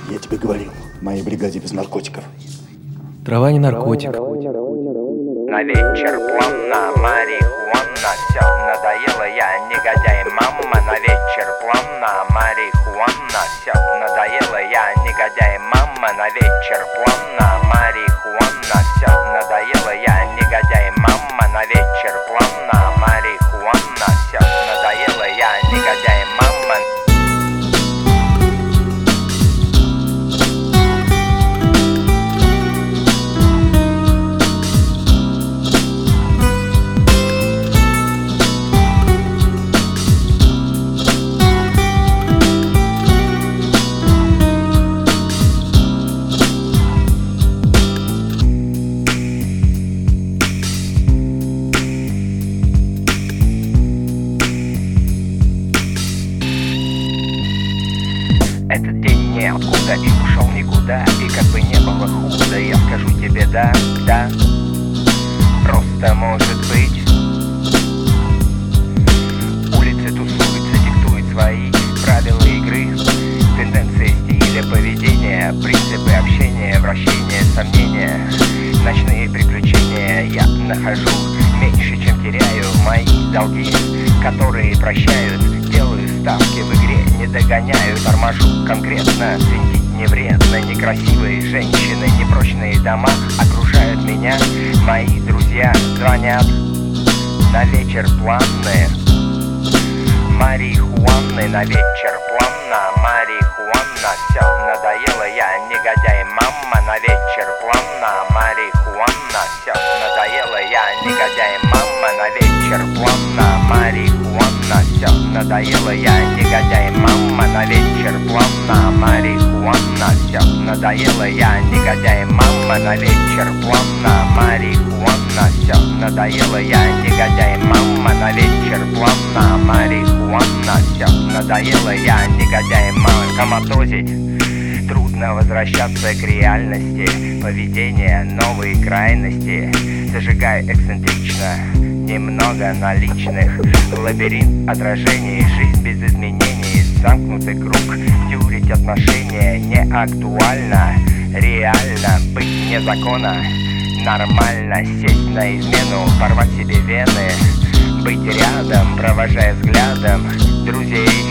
Я тебе говорил, в моей бригаде без наркотиков. Трава не наркотик. На вечер плавно, марихуана, все надоело, я негодяй, мама. На вечер плавно, марихуана, все надоело, я негодяй, мама. На вечер плавно, марихуана, все надоело, я негодяй, мама. На вечер плавно, марихуана, все надоело, я негодяй, мама. Этот день ниоткуда и ушел никуда, и как бы не было худо, я скажу тебе да, да, просто может быть. Улицы тусуются, диктуют свои правила игры, тенденции стиля поведения, принципы общения, вращения, сомнения, ночные приключения. Я нахожу меньше, чем теряю, мои долги, которые прощают. Делаю ставки в игре, не догоняю, торможу конкретно. Светить не вредно, некрасивые женщины, непрочные дома окружают меня. Мои друзья звонят на вечер планы, марихуаны. На вечер плавно, марихуана, все надоело, я негодяй, мама. На вечер плавно, марихуана, все надоело, я негодяй, мама. На вечер плавно, марихуана, все надоело, я негодяй, мама. На вечер плавно, марихуана, все надоело, я негодяй, мама. На вечер плавно, марихуана, все надоело, я негодяй, мама. На вечер плавно, марихуана, все надоело, я негодяй, мама. Коматозить трудно, возвращаться к реальности, поведение, новые крайности. Зажигай эксцентрично, немного наличных, лабиринт отражений, жизнь без изменений, замкнутый круг, тюрить отношения не актуально, реально быть вне закона, нормально сесть на измену, порвать себе вены, быть рядом, провожая взглядом друзей.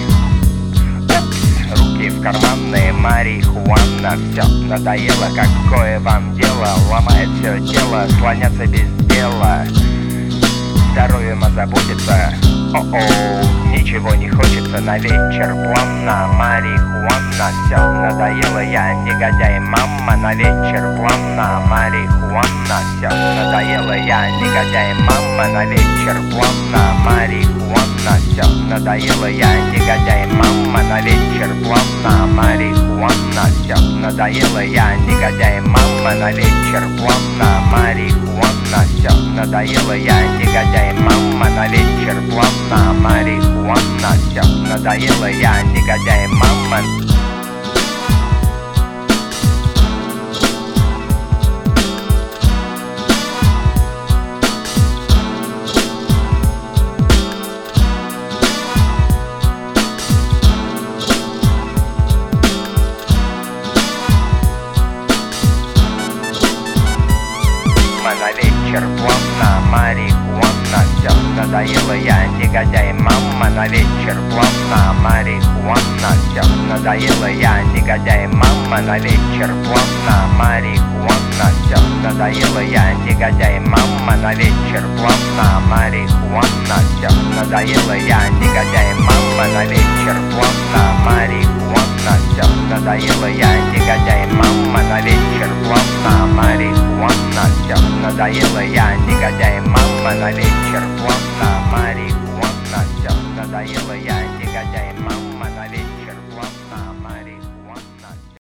Руки в карманы, марихуана, все надоело, какое вам дело, ломает все тело, слоняться без дела, здоровьем озаботиться, о-о, ничего не хочется. На вечер плавно, марихуана, все надоело, я негодяй, мама. На вечер плавно, марихуана, все надоело, я негодяй, мама. На вечер плавно, марихуана, все надоело, я негодяй, мама. На вечер плавно, марихуана, все надоело, я негодяй, мама. На вечер плавно, марихуана, все надоело, я негодяй, мама. На вечер плавно, марихуана, все надоело, я негодяй, мама. На вечер плавно, марихуана, все надоело, я негодяй, мама. На вечер плавно, марихуана, все надоело, я негодяй, мама. На вечер плавно, марихуана, все надоело, я негодяй, мама. На вечер плавно, марихуана, все надоело, я негодяй, мама. На вечер плавно, марихуана, все надоело, я негодяй, мама. На вечер плавно, марихуана, все надоело, я негодяй, мама. На вечер плавно, марихуана, все надоело, я негодяй.